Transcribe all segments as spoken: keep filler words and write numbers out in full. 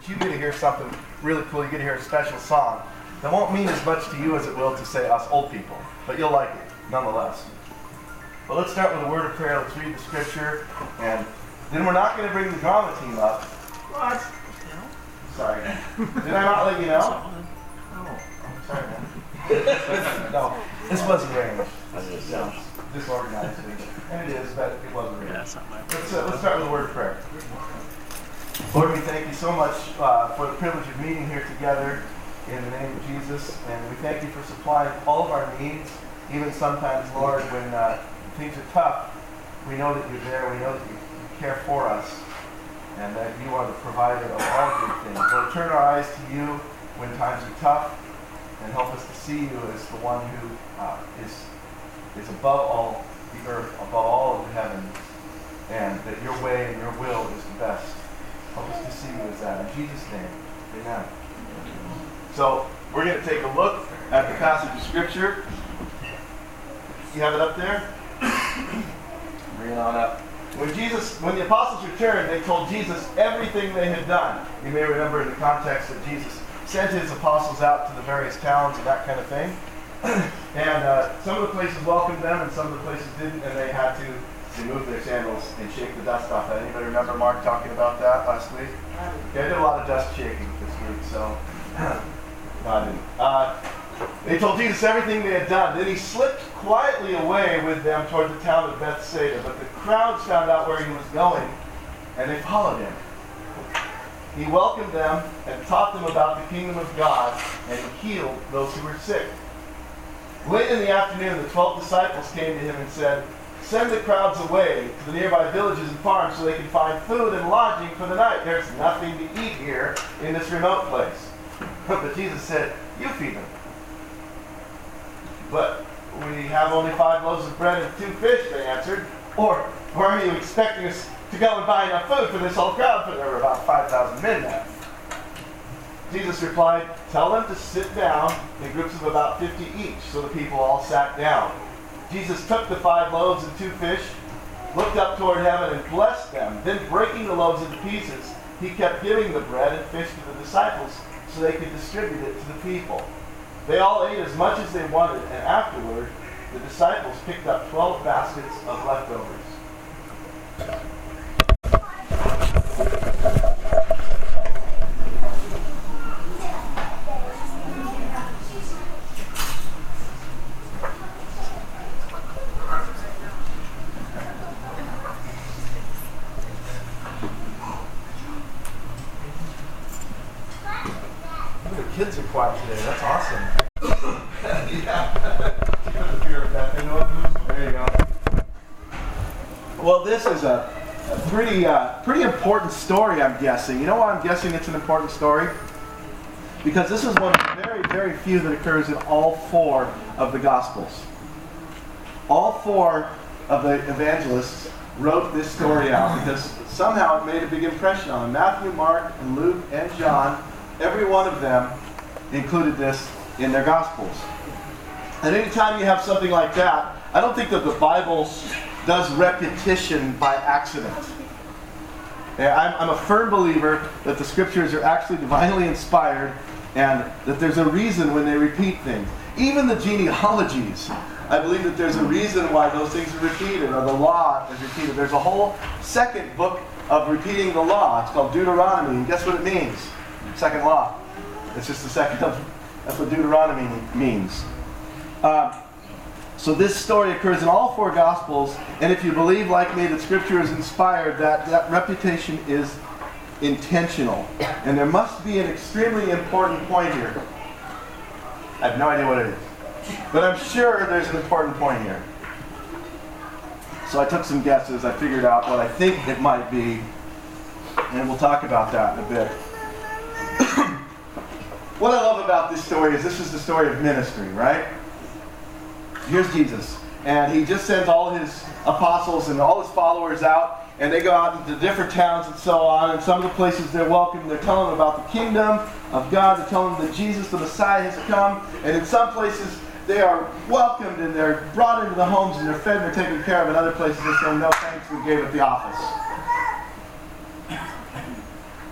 but you get to hear something really cool. You get to hear a special song that won't mean as much to you as it will to, say, us old people. But you'll like it, nonetheless. But let's start with a word of prayer. Let's read the scripture. And then we're not going to bring the drama team up. What? Sorry. Did I not let you know? Oh, I'm sorry, man. No, this wasn't arranged. This sounds disorganized. And it is, but it wasn't arranged. Let's, uh, let's start with a word of prayer. Lord, we thank you so much uh, for the privilege of meeting here together in the name of Jesus. And we thank you for supplying all of our needs, even sometimes, Lord, when uh, things are tough. We know that you're there. We know that you care for us, and that you are the provider of all good things. Lord, turn our eyes to you when times are tough, and help us to see you as the one who uh, is, is above all the earth, above all of the heavens, and that your way and your will is the best. Help us to see you as that. In Jesus' name, amen. So, we're going to take a look at the passage of Scripture. You have it up there? Bring it on up. When Jesus, when the apostles returned, they told Jesus everything they had done. You may remember in the context that Jesus sent his apostles out to the various towns and that kind of thing. And uh, some of the places welcomed them and some of the places didn't, and they had to remove their sandals and shake the dust off. Anybody remember Mark talking about that last week? Yeah, I did a lot of dust shaking this week, so no, I didn't. Uh, They told Jesus everything they had done. Then he slipped quietly away with them toward the town of Bethsaida. But the crowds found out where he was going, and they followed him. He welcomed them and taught them about the kingdom of God, and he healed those who were sick. Late in the afternoon, the twelve disciples came to him and said, "Send the crowds away to the nearby villages and farms so they can find food and lodging for the night. There's nothing to eat here in this remote place." But Jesus said, "You feed them." "But we have only five loaves of bread and two fish," they answered. Or, or are you expecting us to go and buy enough food for this whole crowd?" For there were about five thousand men there. Jesus replied, "Tell them to sit down in groups of about fifty each." So the people all sat down. Jesus took the five loaves and two fish, looked up toward heaven and blessed them. Then breaking the loaves into pieces, he kept giving the bread and fish to the disciples so they could distribute it to the people. They all ate as much as they wanted, and afterward, the disciples picked up twelve baskets of leftovers. The kids are quiet today. That's awesome. Yeah. There you go. Well, this is a, a pretty, uh, pretty important story, I'm guessing. You know why I'm guessing it's an important story? Because this is one of the very, very few that occurs in all four of the Gospels. All four of the evangelists wrote this story out because somehow it made a big impression on them. Matthew, Mark, and Luke, and John, every one of them included this in their Gospels. And anytime you have something like that, I don't think that the Bible does repetition by accident. Yeah, I'm, I'm a firm believer that the Scriptures are actually divinely inspired and that there's a reason when they repeat things. Even the genealogies, I believe that there's a reason why those things are repeated, or the law is repeated. There's a whole second book of repeating the law. It's called Deuteronomy, and guess what it means? Second law. It's just the second of, that's what Deuteronomy means. Uh, so this story occurs in all four Gospels, and if you believe like me that Scripture is inspired, that, that reputation is intentional. And there must be an extremely important point here. I have no idea what it is. But I'm sure there's an important point here. So I took some guesses. I figured out what I think it might be. And we'll talk about that in a bit. What I love about this story is this is the story of ministry, right? Here's Jesus. And he just sends all his apostles and all his followers out. And they go out into different towns and so on. And some of the places they're welcome. They're telling them about the kingdom of God. They're telling them that Jesus, the Messiah, has come. And in some places, they are welcomed and they're brought into the homes and they're fed and they're taken care of. In other places, they say, no thanks, we gave up the office.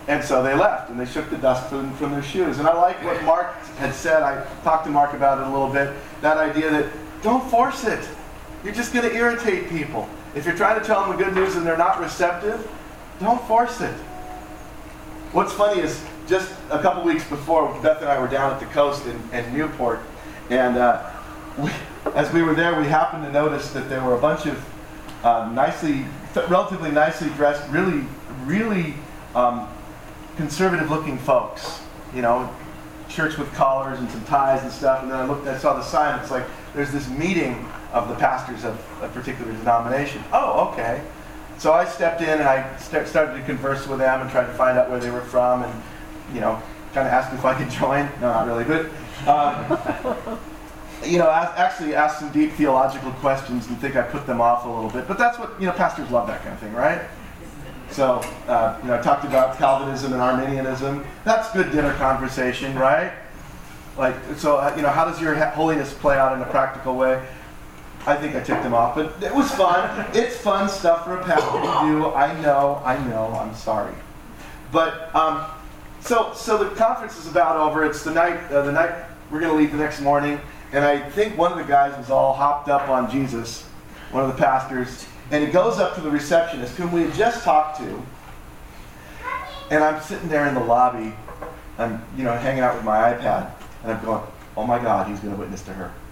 And so they left, and they shook the dust from, from their shoes. And I like what Mark had said. I talked to Mark about it a little bit. That idea that don't force it. You're just going to irritate people. If you're trying to tell them the good news and they're not receptive, don't force it. What's funny is just a couple weeks before, Beth and I were down at the coast in, in Newport. And uh, we, as we were there, we happened to notice that there were a bunch of uh, nicely, relatively nicely dressed, really, really um, conservative-looking folks. You know, shirts with collars and some ties and stuff. And then I looked, I saw the sign. It's like there's this meeting of the pastors of a particular denomination. Oh, okay. So I stepped in and I st- started to converse with them and tried to find out where they were from, and you know, kind of asked if I could join. No, not really, but um, you know, I actually asked some deep theological questions and think I put them off a little bit. But that's what, you know, pastors love, that kind of thing, right? So, uh, you know, I talked about Calvinism and Arminianism. That's good dinner conversation, right? Like, so, uh, you know, how does your holiness play out in a practical way? I think I ticked them off, but it was fun. It's fun stuff for a pastor to do. I know, I know, I'm sorry. But, um, so so the conference is about over. It's the night, uh, the night we're going to leave the next morning, and I think one of the guys was all hopped up on Jesus, one of the pastors, and he goes up to the receptionist, whom we had just talked to, and I'm sitting there in the lobby, I'm, you know, hanging out with my iPad, and I'm going, oh my God, he's going to witness to her.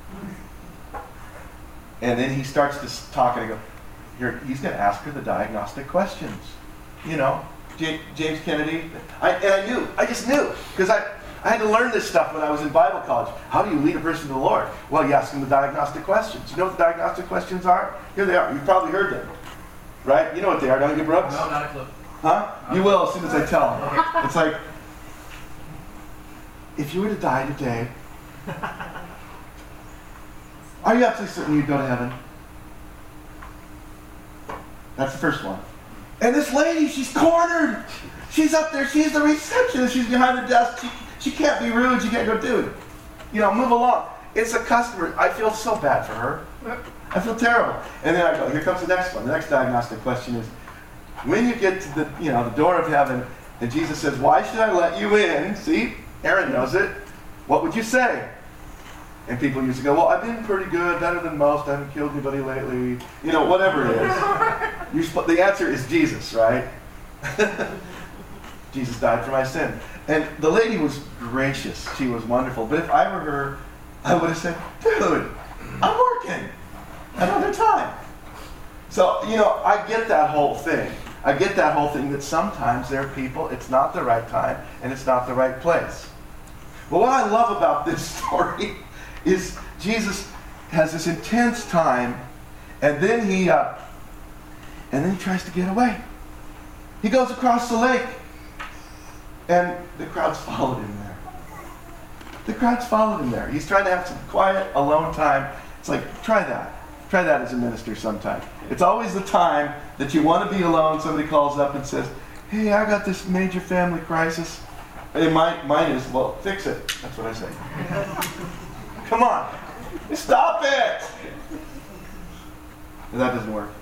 And then he starts to talk, and I go, Here, he's going to ask her the diagnostic questions. You know, J- James Kennedy. I, and I knew, I just knew, because I, I had to learn this stuff when I was in Bible college. How do you lead a person to the Lord? Well, you ask them the diagnostic questions. You know what the diagnostic questions are? Here they are. You've probably heard them. Right? You know what they are, don't you, Brooks? No, not a clue. Huh? You will as soon as I tell them. It's like, if you were to die today, are you absolutely certain you'd go to heaven? That's the first one. And this lady, she's cornered. She's up there. She's the receptionist. She's behind the desk. She, she can't be rude. She can't go, dude, you know, move along. It's a customer. I feel so bad for her. I feel terrible. And then I go, here comes the next one. The next diagnostic question is, when you get to the, you know, the door of heaven, and Jesus says, why should I let you in? See, Aaron knows it. What would you say? And people used to go, well, I've been pretty good, better than most. I haven't killed anybody lately. You know, whatever it is. You're sp- the answer is Jesus, right? Jesus died for my sin. And the lady was gracious. She was wonderful. But if I were her, I would have said, dude, I'm working. Another time. So, you know, I get that whole thing. I get that whole thing that sometimes there are people, it's not the right time, and it's not the right place. But what I love about this story is Jesus has this intense time, and then he uh, and then he tries to get away. He goes across the lake, and the crowds followed him there. The crowds followed him there. He's trying to have some quiet, alone time. It's like, try that. Try that as a minister sometime. It's always the time that you want to be alone. Somebody calls up and says, hey, I got this major family crisis. And my, mine is, well, fix it. That's what I say. Come on. Stop it. And that doesn't work.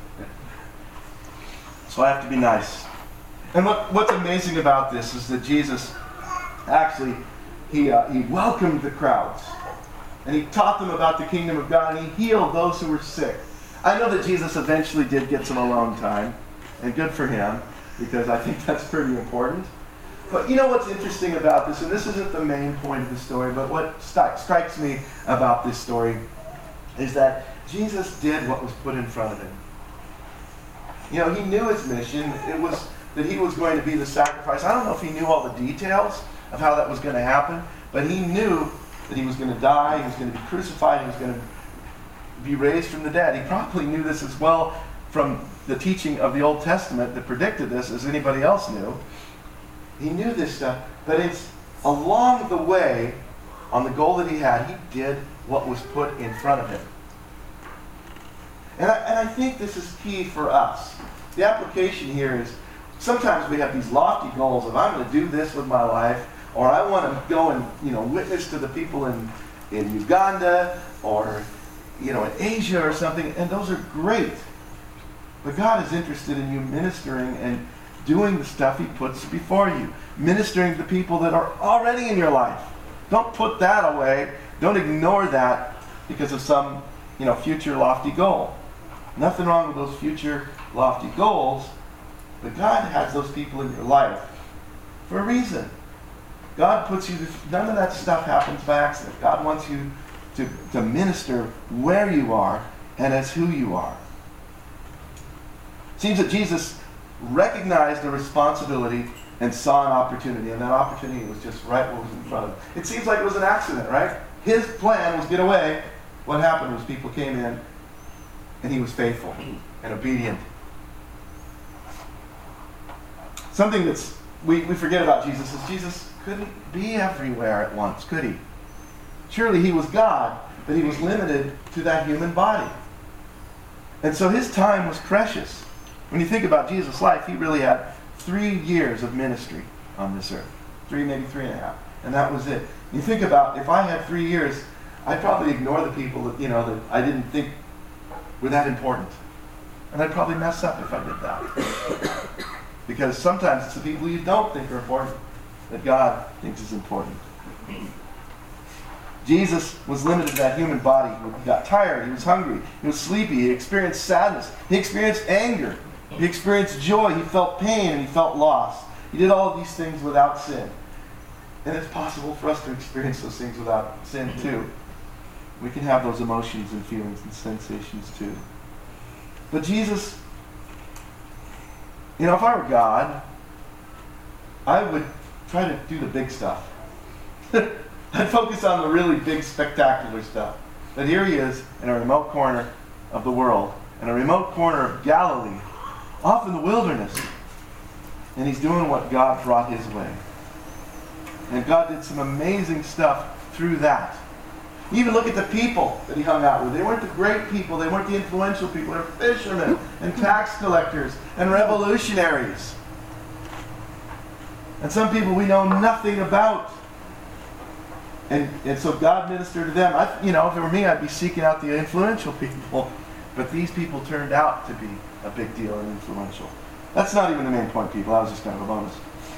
So I have to be nice. And what, what's amazing about this is that Jesus actually, he, uh, he welcomed the crowds. And he taught them about the kingdom of God, and he healed those who were sick. I know that Jesus eventually did get some alone time, and good for him, because I think that's pretty important. But you know what's interesting about this, and this isn't the main point of the story, but what st- strikes me about this story is that Jesus did what was put in front of him. You know, he knew his mission. It was that he was going to be the sacrifice. I don't know if he knew all the details of how that was going to happen, but he knew that he was going to die, he was going to be crucified, he was going to be raised from the dead. He probably knew this as well from the teaching of the Old Testament that predicted this as anybody else knew. He knew this stuff, but it's along the way, on the goal that he had, he did what was put in front of him. And I, and I think this is key for us. The application here is, sometimes we have these lofty goals of, I'm going to do this with my life, or I want to go and, you know, witness to the people in, in Uganda, or, you know, in Asia or something, and those are great. But God is interested in you ministering and doing the stuff he puts before you. ministering to the people that are already in your life. Don't put that away. Don't ignore that because of some, you know, future lofty goal. Nothing wrong with those future lofty goals, but God has those people in your life for a reason. God puts you, none of that stuff happens by accident. God wants you to, to minister where you are and as who you are. It seems that Jesus recognized a responsibility and saw an opportunity, and that opportunity was just right what was in front of him. It seems like it was an accident, right? His plan was get away. What happened was people came in, and he was faithful and obedient. Something that's we, we forget about Jesus is Jesus couldn't be everywhere at once, could he? Surely he was God, but he was limited to that human body. And so his time was precious. When you think about Jesus' life, he really had three years of ministry on this earth. Three, maybe three and a half. And that was it. You think about, if I had three years, I'd probably ignore the people that, you know, that I didn't think were that important. And I'd probably mess up if I did that. Because sometimes it's the people you don't think are important that God thinks is important. Jesus was limited to that human body. He got tired. He was hungry. He was sleepy. He experienced sadness. He experienced anger. He experienced joy. He felt pain and he felt loss. He did all of these things without sin. And it's possible for us to experience those things without sin too. We can have those emotions and feelings and sensations too. But Jesus, you know, if I were God, I would try to do the big stuff. I'd focus on the really big, spectacular stuff. But here he is in a remote corner of the world, in a remote corner of Galilee, off in the wilderness. And he's doing what God brought his way. And God did some amazing stuff through that. Even look at the people that he hung out with. They weren't the great people. They weren't the influential people. They were fishermen and tax collectors and revolutionaries. And some people we know nothing about. And, and so God ministered to them. I, you know, if it were me, I'd be seeking out the influential people. But these people turned out to be a big deal and influential. That's not even the main point, people. That was just kind of a bonus.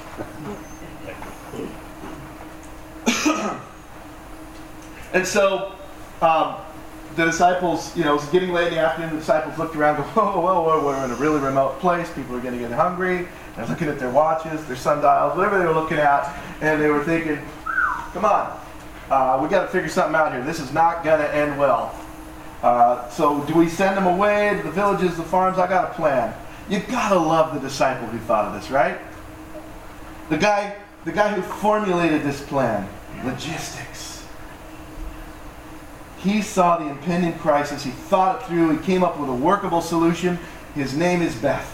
And so, um, the disciples, you know, it was getting late in the afternoon. The disciples looked around and go, whoa, whoa, whoa, we're in a really remote place. People are going to get hungry. They're looking at their watches, their sundials, whatever they were looking at. And they were thinking, come on, uh, we got to figure something out here. This is not going to end well. Uh, so do we send them away to the villages, the farms? I got a plan. You got to love the disciple who thought of this, right? The guy, the guy who formulated this plan. Logistics. He saw the impending crisis. He thought it through. He came up with a workable solution. His name is Beth.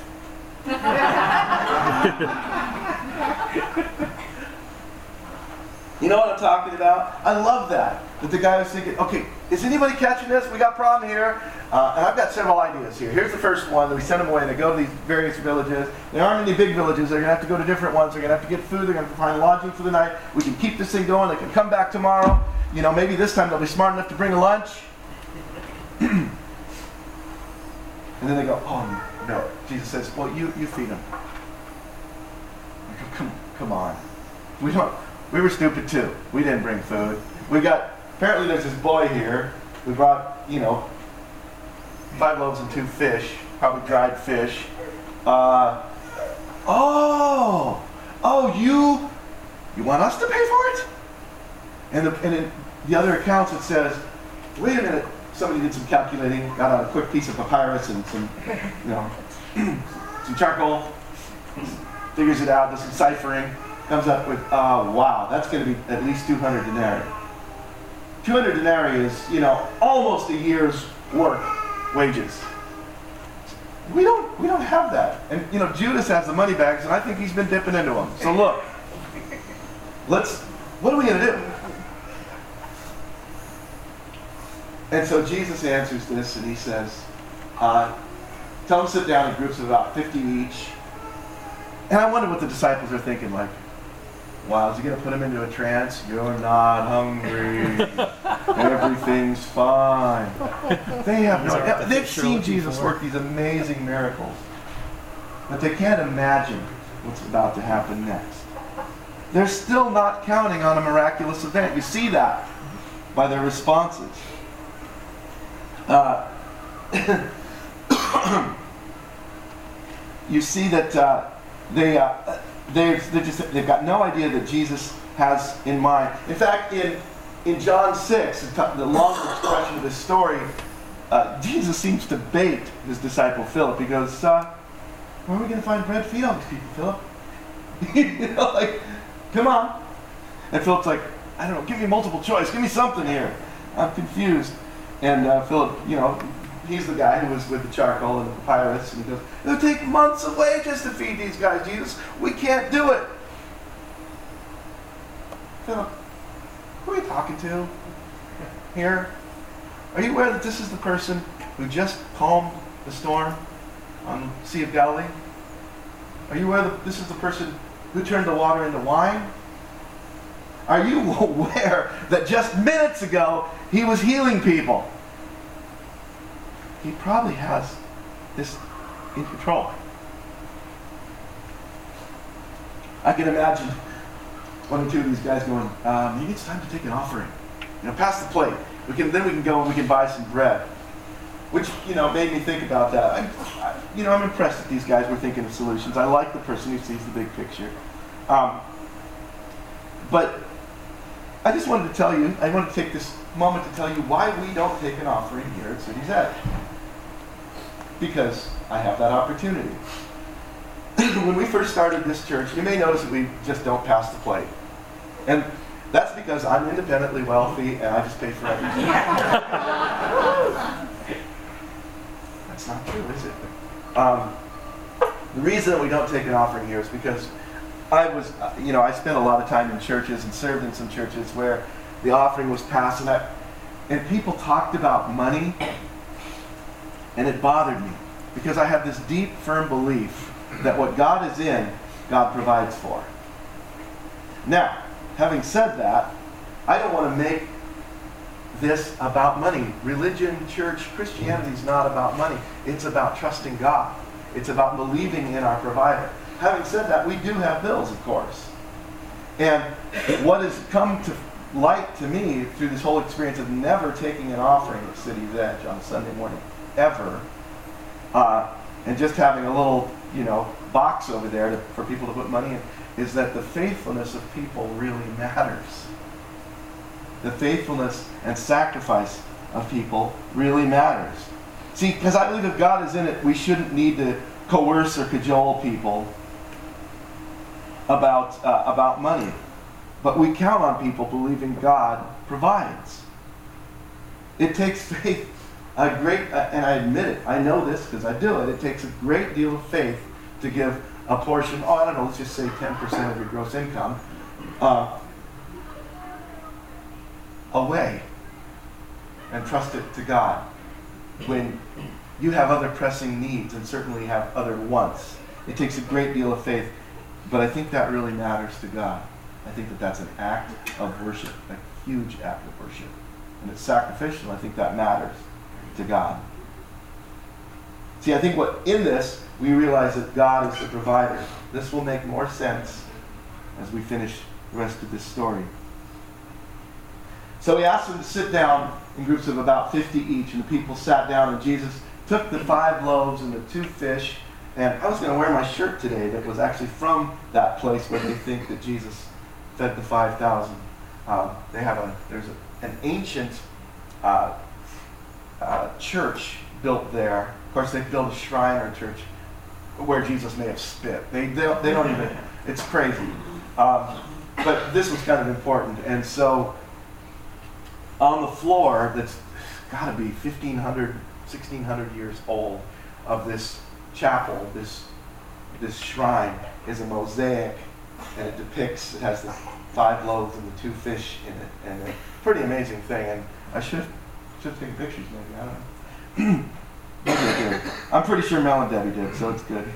You know what I'm talking about? I love that. That the guy was thinking, okay, is anybody catching this? We got a problem here. Uh, and I've got several ideas here. Here's the first one. That we send them away. They go to these various villages. There aren't any big villages. They're going to have to go to different ones. They're going to have to get food. They're going to have to find lodging for the night. We can keep this thing going. They can come back tomorrow. You know, maybe this time they'll be smart enough to bring a lunch. And then they go, oh, no. Jesus says, well, you, you feed them. Come, come on. We don't. We were stupid too. We didn't bring food. We got, apparently there's this boy here. We brought, you know, five loaves and two fish, probably dried fish. Uh, oh, oh, you, you want us to pay for it? And, the, and in the other accounts it says, wait a minute, somebody did some calculating, got out a quick piece of papyrus and some, you know, some charcoal, figures it out, does some ciphering, comes up with, uh, wow, that's going to be at least two hundred denarii. two hundred denarii is, you know, almost a year's work wages. We don't, we don't have that. And, you know, Judas has the money bags, and I think he's been dipping into them. So look, let's, what are we going to do? And so Jesus answers this, and he says, uh, tell them to sit down in groups of about fifty each. And I wonder what the disciples are thinking, like, wow, is he going to put them into a trance? You're not hungry. Everything's fine. They have no, they've seen Jesus work these amazing miracles. But they can't imagine what's about to happen next. they're still not counting on a miraculous event. You see that by their responses. Uh, you see that uh, they uh, they they just they've got no idea that Jesus has in mind. In fact, in in John six, the longer expression of this story, uh, Jesus seems to bait his disciple Philip. He goes, uh, "Where are we going to find bread to feed all these people, Philip?" You know, like, come on. And Philip's like, "I don't know. Give me multiple choice. Give me something here. I'm confused." And uh, Philip, you know, he's the guy who was with the charcoal and the papyrus, and he goes, "It'll take months of wages to feed these guys, Jesus. We can't do it." Philip, who are you talking to here? Are you aware that this is the person who just calmed the storm on the Sea of Galilee? Are you aware that this is the person who turned the water into wine? Are you aware that just minutes ago he was healing people? He probably has this in control. I can imagine one or two of these guys going, um, "Maybe it's time to take an offering. You know, pass the plate. We can then we can go and we can buy some bread." Which, you know, made me think about that. I, I, you know, I'm impressed that these guys were thinking of solutions. I like the person who sees the big picture. Um, but I just wanted to tell you, I wanted to take this moment to tell you why we don't take an offering here at City's Edge. Because I have that opportunity. When we first started this church, you may notice that we just don't pass the plate. And that's because I'm independently wealthy and I just pay for everything. That's not true, is it? Um, the reason that we don't take an offering here is because I was, uh, you know, I spent a lot of time in churches and served in some churches where the offering was passed, and, I, and people talked about money, and it bothered me because I have this deep, firm belief that what God is in, God provides for. Now, having said that, I don't want to make this about money. Religion, church, Christianity is not about money. It's about trusting God. It's about believing in our provider. Having said that, we do have bills, of course. And what has come to light to me through this whole experience of never taking an offering at City's Edge on a Sunday morning, ever, uh, and just having a little, you know, box over there to, for people to put money in, is that the faithfulness of people really matters. The faithfulness and sacrifice of people really matters. See, because I believe if God is in it, we shouldn't need to coerce or cajole people about uh, about money. But we count on people believing God provides. It takes faith, a great, uh, and I admit it, I know this because I do it, it takes a great deal of faith to give a portion, oh, I don't know, let's just say ten percent of your gross income, uh, away and trust it to God when you have other pressing needs and certainly have other wants. It takes a great deal of faith, but I think that really matters to God. I think that that's an act of worship, a huge act of worship. And it's sacrificial. I think that matters to God. See, I think what in this, we realize that God is the provider. This will make more sense as we finish the rest of this story. So he asked them to sit down in groups of about fifty each, and the people sat down, and Jesus took the five loaves and the two fish, and I was going to wear my shirt today that was actually from that place where they think that Jesus fed the five thousand. Uh, they have a, there's a, an ancient uh, uh, church built there. Of course, they built a shrine or a church where Jesus may have spit. They, they, don't, they don't even, it's crazy. Um, but this was kind of important, and so on the floor that's got to be fifteen hundred, sixteen hundred years old of this chapel, this this shrine, is a mosaic, and it depicts, it has the five loaves and the two fish in it, and a pretty amazing thing. And I should should have taken pictures maybe, I don't know. Maybe I did. I'm pretty sure Mel and Debbie did, so it's good.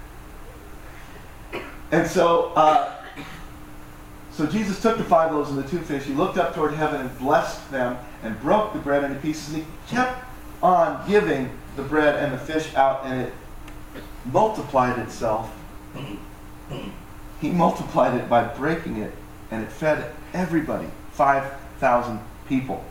And so, uh, So Jesus took the five loaves and the two fish, he looked up toward heaven and blessed them and broke the bread into pieces, and he kept on giving the bread and the fish out, and it multiplied itself he multiplied it by breaking it, and it fed everybody, five thousand people.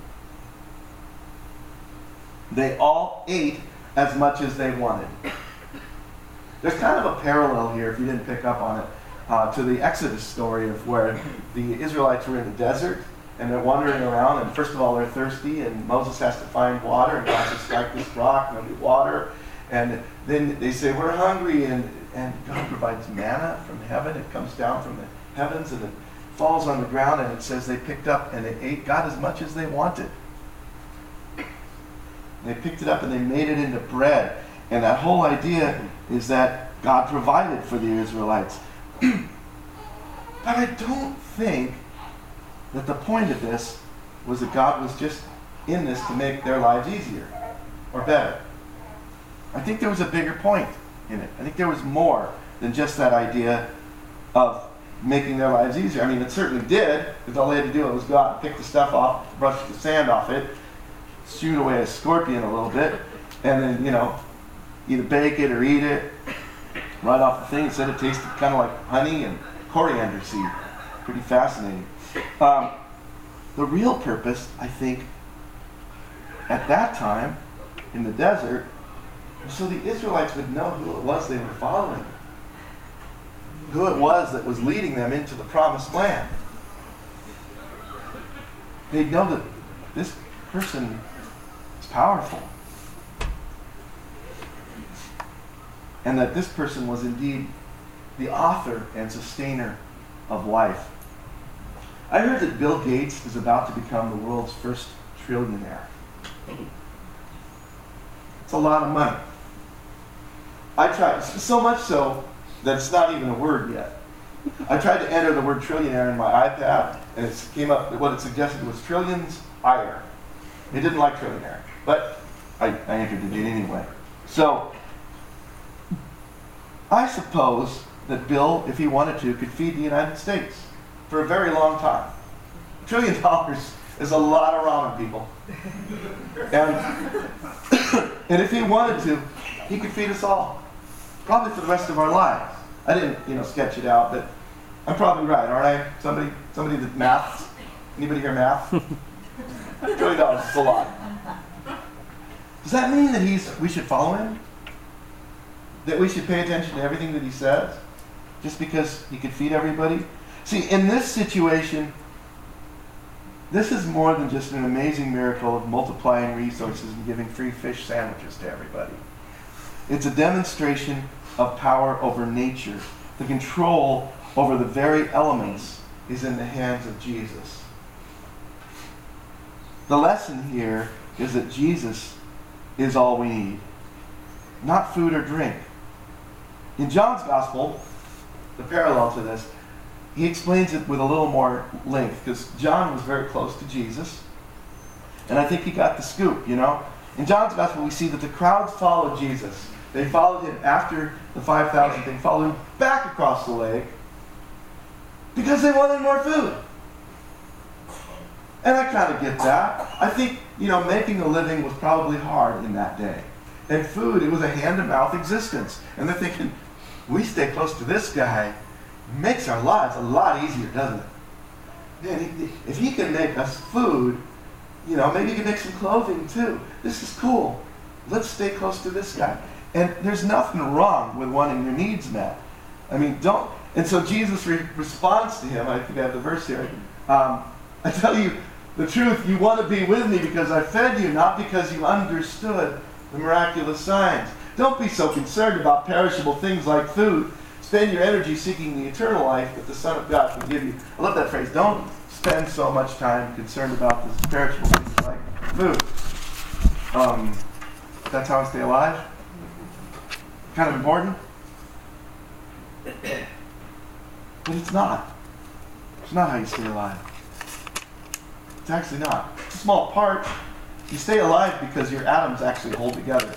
They all ate as much as they wanted. There's kind of a parallel here, if you didn't pick up on it, uh, to the Exodus story of where the Israelites were in the desert, and they're wandering around, and first of all, they're thirsty, and Moses has to find water, and God says, strike this rock, and there'll be water. And then they say, we're hungry, and, and God provides manna from heaven. It comes down from the heavens, and it falls on the ground, and it says they picked up, and they ate God as much as they wanted. They picked it up, and they made it into bread. And that whole idea is that God provided for the Israelites. But I don't think that the point of this was that God was just in this to make their lives easier or better. I think there was a bigger point in it. I think there was more than just that idea of making their lives easier. I mean, it certainly did, because all they had to do was go out and pick the stuff off, brush the sand off it, shoot away a scorpion a little bit, and then, you know, either bake it or eat it right off the thing. It said it tasted kind of like honey and coriander seed. Pretty fascinating. Um, the real purpose, I think, at that time, in the desert, was so the Israelites would know who it was they were following. Who it was that was leading them into the promised land. They'd know that this person is powerful. And that this person was indeed the author and sustainer of life. I heard that Bill Gates is about to become the world's first trillionaire. It's a lot of money. I tried, so much so that it's not even a word yet. I tried to enter the word trillionaire in my iPad, and it came up, what it suggested was trillions higher. It didn't like trillionaire, but I, I entered it anyway. So, I suppose that Bill, if he wanted to, could feed the United States for a very long time. A trillion dollars is a lot of ramen, people. And, and if he wanted to, he could feed us all. Probably for the rest of our lives. I didn't, you know, sketch it out, but I'm probably right, aren't I? Somebody, somebody that maths? Anybody here math? trillion dollars is a lot. Does that mean that he's, we should follow him? That we should pay attention to everything that he says? Just because he could feed everybody? See, in this situation, this is more than just an amazing miracle of multiplying resources and giving free fish sandwiches to everybody. It's a demonstration of power over nature. The control over the very elements is in the hands of Jesus. The lesson here is that Jesus is all we need, not food or drink. In John's Gospel, the parallel to this, he explains it with a little more length, because John was very close to Jesus, and I think he got the scoop, you know. In John's Gospel, we see that the crowds followed Jesus. They followed him after the five thousand thing, followed him back across the lake, because they wanted more food. And I kind of get that. I think, you know, making a living was probably hard in that day. And food, it was a hand-to-mouth existence. And they're thinking, we stay close to this guy, makes our lives a lot easier, doesn't it? Man, if he can make us food, you know, maybe he can make some clothing too. This is cool. Let's stay close to this guy. And there's nothing wrong with wanting your needs met. I mean, don't. And so Jesus re- responds to him. I think I have the verse here. Um, I tell you the truth, you want to be with me because I fed you, not because you understood the miraculous signs. Don't be so concerned about perishable things like food. Spend your energy seeking the eternal life that the Son of God can give you. I love that phrase. Don't spend so much time concerned about the perishable things like food. Um, that's how I stay alive. Kind of important. But it's not. It's not how you stay alive. It's actually not. It's a small part. You stay alive because your atoms actually hold together.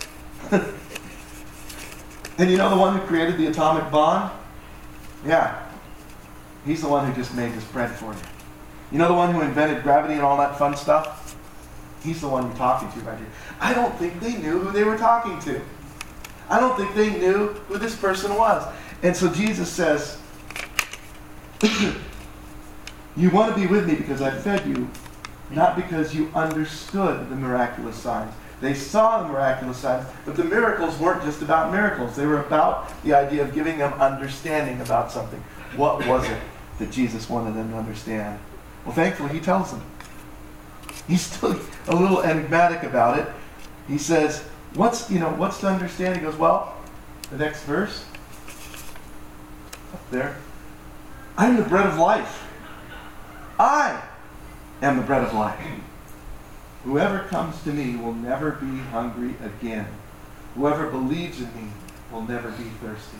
And you know the one who created the atomic bond? Yeah. He's the one who just made this bread for you. You know the one who invented gravity and all that fun stuff? He's the one you're talking to right here. I don't think they knew who they were talking to. I don't think they knew who this person was. And so Jesus says, You want to be with me because I fed you, not because you understood the miraculous signs. They saw the miraculous signs, but the miracles weren't just about miracles. They were about the idea of giving them understanding about something. What was it that Jesus wanted them to understand? Well, thankfully, he tells them. He's still a little enigmatic about it. He says, what's, you know, what's to understand? He goes, well, the next verse, up there, I am the bread of life. I am the bread of life. Whoever comes to me will never be hungry again. Whoever believes in me will never be thirsty.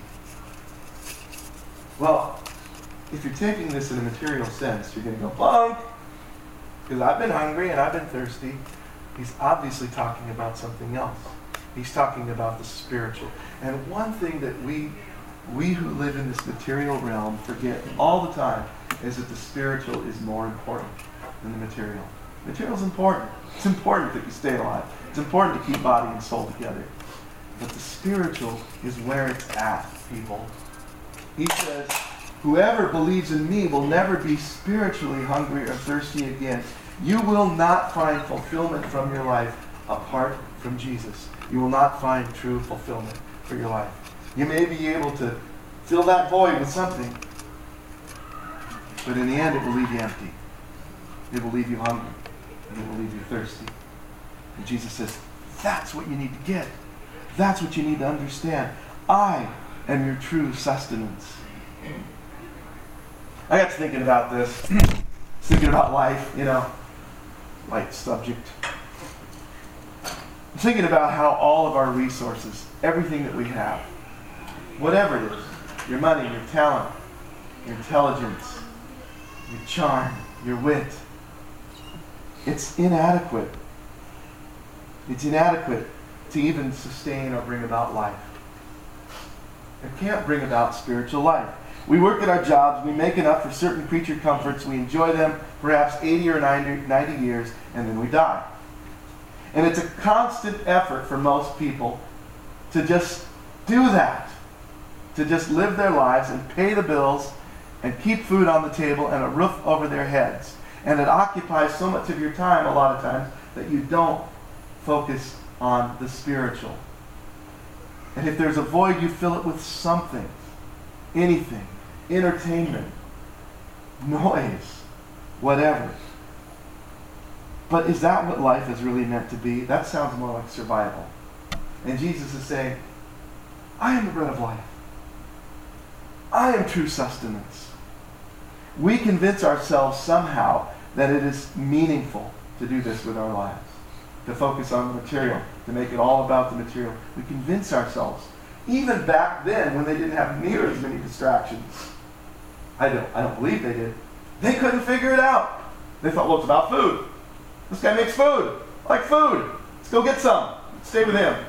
Well, if you're taking this in a material sense, you're going to go, bunk, because I've been hungry and I've been thirsty. He's obviously talking about something else. He's talking about the spiritual. And one thing that we, we who live in this material realm forget all the time is that the spiritual is more important than the material. Material is important. It's important that you stay alive. It's important to keep body and soul together. But the spiritual is where it's at, people. He says, whoever believes in me will never be spiritually hungry or thirsty again. You will not find fulfillment from your life apart from Jesus. You will not find true fulfillment for your life. You may be able to fill that void with something, but in the end it will leave you empty. It will leave you hungry. And it will leave you thirsty. And Jesus says, that's what you need to get. That's what you need to understand. I am your true sustenance. I got to thinking about this. Thinking about life, you know. Light subject. I'm thinking about how all of our resources, everything that we have, whatever it is, your money, your talent, your intelligence, your charm, your wit, it's inadequate. It's inadequate to even sustain or bring about life. It can't bring about spiritual life. We work at our jobs, we make enough for certain creature comforts, we enjoy them perhaps eighty or ninety years, and then we die. And it's a constant effort for most people to just do that. To just live their lives and pay the bills and keep food on the table and a roof over their heads. And it occupies so much of your time a lot of times that you don't focus on the spiritual. And if there's a void, you fill it with something. Anything. Entertainment. Noise. Whatever. But is that what life is really meant to be? That sounds more like survival. And Jesus is saying, I am the bread of life. I am true sustenance. We convince ourselves somehow that it is meaningful to do this with our lives, to focus on the material, to make it all about the material. We convince ourselves, even back then when they didn't have near as many distractions. I don't, I don't believe they did. They couldn't figure it out. They thought, well, it's about food. This guy makes food. I like food. Let's go get some. Let's stay with him.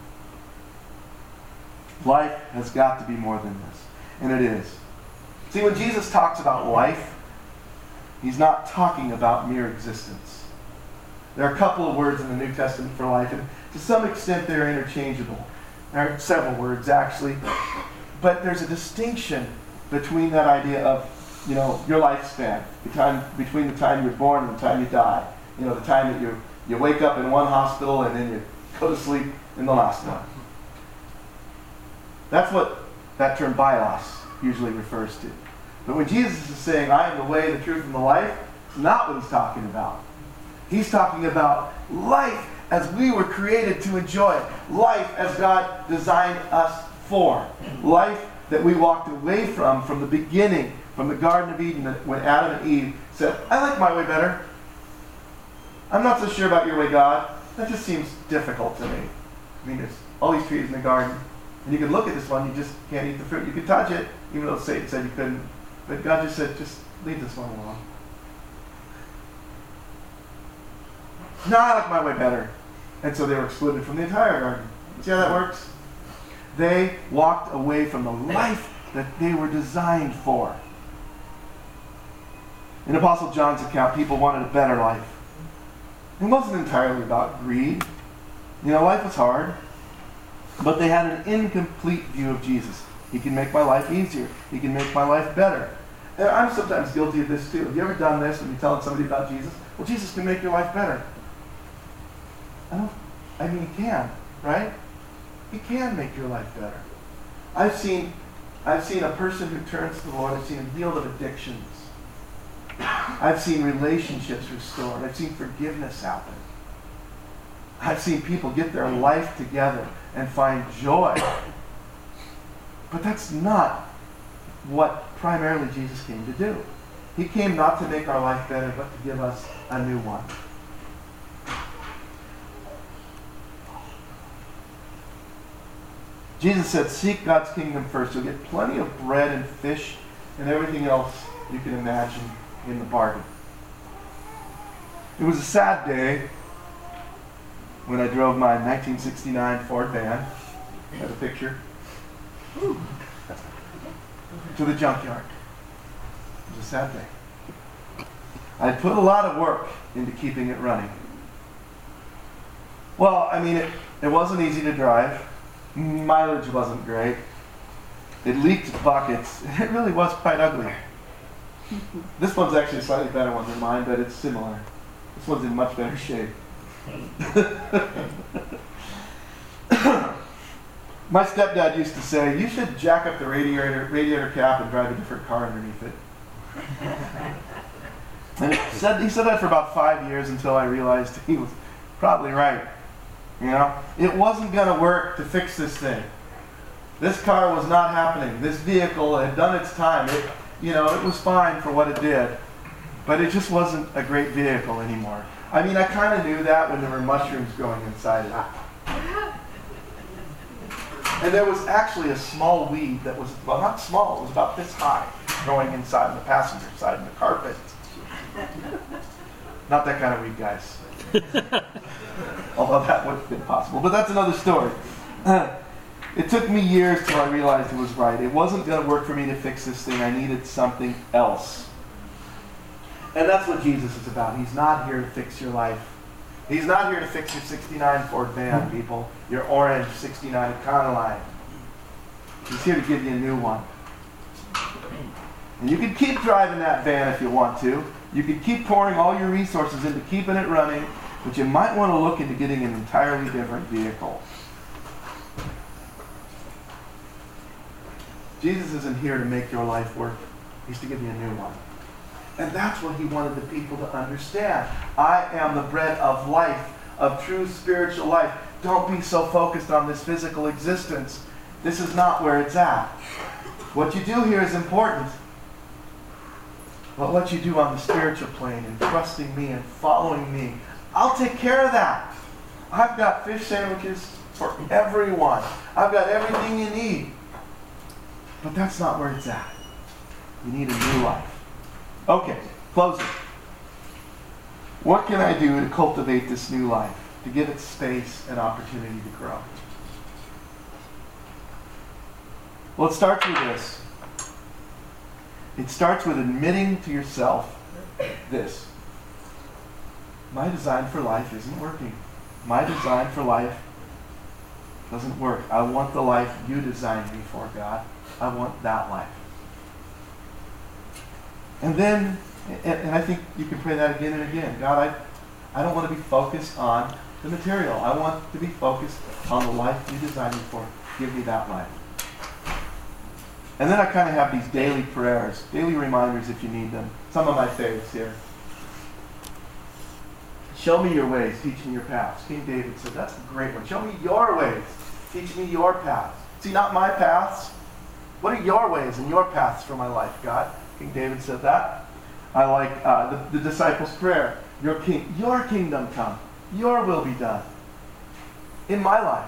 Life has got to be more than this. And it is. See, when Jesus talks about life, he's not talking about mere existence. There are a couple of words in the New Testament for life, and to some extent they're interchangeable. There are several words, actually. But there's a distinction between that idea of, you know, your lifespan, the time, between the time you're born and the time you die. You know, the time that you you wake up in one hospital and then you go to sleep in the last one. That's what that term bios usually refers to. But when Jesus is saying, I am the way, the truth, and the life, it's not what he's talking about. He's talking about life as we were created to enjoy it. Life as God designed us for. Life that we walked away from from the beginning, from the Garden of Eden, when Adam and Eve said, I like my way better. I'm not so sure about your way, God. That just seems difficult to me. I mean, there's all these trees in the garden, and you can look at this one, you just can't eat the fruit. You can touch it, even though Satan said you couldn't. But God just said, just leave this one alone. No, I like my way better. And so they were excluded from the entire garden. See how that works? They walked away from the life that they were designed for. In Apostle John's account, people wanted a better life. It wasn't entirely about greed. You know, life was hard. But they had an incomplete view of Jesus. He can make my life easier. He can make my life better. And I'm sometimes guilty of this too. Have you ever done this when you're telling somebody about Jesus? Well, Jesus can make your life better. I don't, I mean, he can, right? He can make your life better. I've seen, I've seen a person who turns to the Lord. I've seen him healed of addictions. I've seen relationships restored. I've seen forgiveness happen. I've seen people get their life together and find joy. But that's not what primarily Jesus came to do. He came not to make our life better, but to give us a new one. Jesus said, seek God's kingdom first. You'll get plenty of bread and fish and everything else you can imagine in the bargain. It was a sad day when I drove my nineteen sixty-nine Ford van, I have a picture, to the junkyard. It was a sad day. I had put a lot of work into keeping it running. Well, I mean, it, it wasn't easy to drive. Mileage wasn't great. It leaked buckets. It really was quite ugly. This one's actually a slightly better one than mine, but it's similar. This one's in much better shape. My stepdad used to say, you should jack up the radiator, radiator cap and drive a different car underneath it. And he said, he said that for about five years until I realized he was probably right. You know, it wasn't going to work to fix this thing. This car was not happening. This vehicle had done its time. It, you know, it was fine for what it did, but it just wasn't a great vehicle anymore. I mean, I kind of knew that when there were mushrooms growing inside it. And there was actually a small weed that was, well, not small, it was about this high, growing inside the passenger side of the carpet. Not that kind of weed, guys. Although that would have been possible. But that's another story. Uh, it took me years till I realized it was right. It wasn't going to work for me to fix this thing. I needed something else. And that's what Jesus is about. He's not here to fix your life. He's not here to fix your sixty-nine Ford van, people. Your orange sixty-nine Econoline. He's here to give you a new one. And you can keep driving that van if you want to. You can keep pouring all your resources into keeping it running, but you might want to look into getting an entirely different vehicle. Jesus isn't here to make your life work. He's to give you a new one. And that's what he wanted the people to understand. I am the bread of life, of true spiritual life. Don't be so focused on this physical existence. This is not where it's at. What you do here is important. But what you do on the spiritual plane and trusting me and following me, I'll take care of that. I've got fish sandwiches for everyone. I've got everything you need. But that's not where it's at. You need a new life. Okay, closing. What can I do to cultivate this new life, to give it space and opportunity to grow? Well, it starts with this. It starts with admitting to yourself this. My design for life isn't working. My design for life doesn't work. I want the life you designed me for, God. I want that life. And then, and, and I think you can pray that again and again. God, I, I don't want to be focused on the material. I want to be focused on the life you designed me for. Give me that life. And then I kind of have these daily prayers, daily reminders if you need them. Some of my favorites here. Show me your ways, teach me your paths. King David said, that's a great one. Show me your ways, teach me your paths. See, not my paths. What are your ways and your paths for my life, God? King David said that. I like uh, the, the disciples' prayer. Your king, your kingdom come. Your will be done in my life.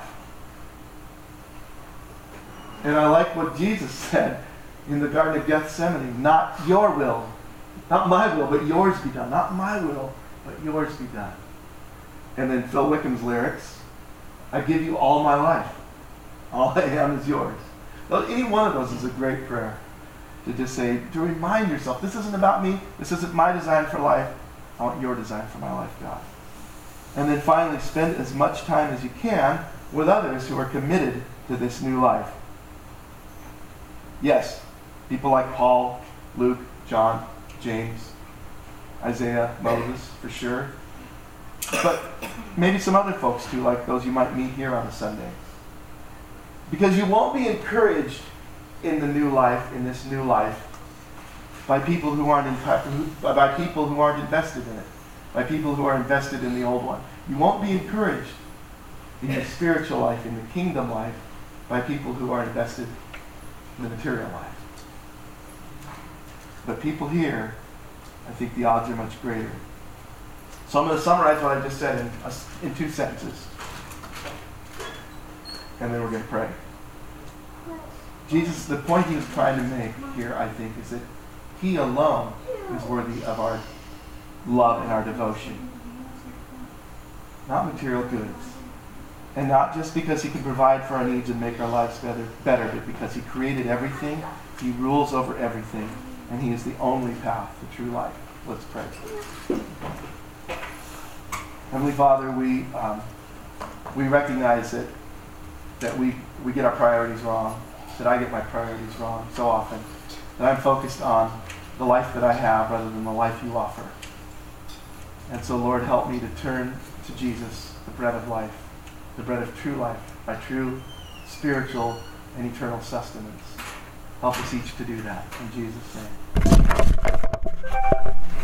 And I like what Jesus said in the Garden of Gethsemane. Not your will, not my will, but yours be done. Not my will, but yours be done. And then Phil Wickham's lyrics. I give you all my life. All I am is yours. Well, any one of those is a great prayer. To just say, to remind yourself, this isn't about me. This isn't my design for life. I want your design for my life, God. And then finally, spend as much time as you can with others who are committed to this new life. Yes, people like Paul, Luke, John, James, Isaiah, Moses, for sure. But maybe some other folks too, like those you might meet here on a Sunday. Because you won't be encouraged in the new life, in this new life, by people who aren't in, by people who aren't invested in it, by people who are invested in the old one. You won't be encouraged in your spiritual life, in the kingdom life, by people who are invested in the material life. But people here, I think the odds are much greater. So I'm going to summarize what I just said in, a, in two sentences. And then we're going to pray. Jesus, the point he was trying to make here, I think, is that he alone is worthy of our love and our devotion. Not material goods. And not just because he can provide for our needs and make our lives better, better, but because he created everything, he rules over everything, and he is the only path to true life. Let's pray. Heavenly Father, we um, we recognize that that we, we get our priorities wrong, that I get my priorities wrong so often, that I'm focused on the life that I have rather than the life you offer. And so, Lord, help me to turn to Jesus, the bread of life, the bread of true life, my true spiritual and eternal sustenance. Help us each to do that. In Jesus' name.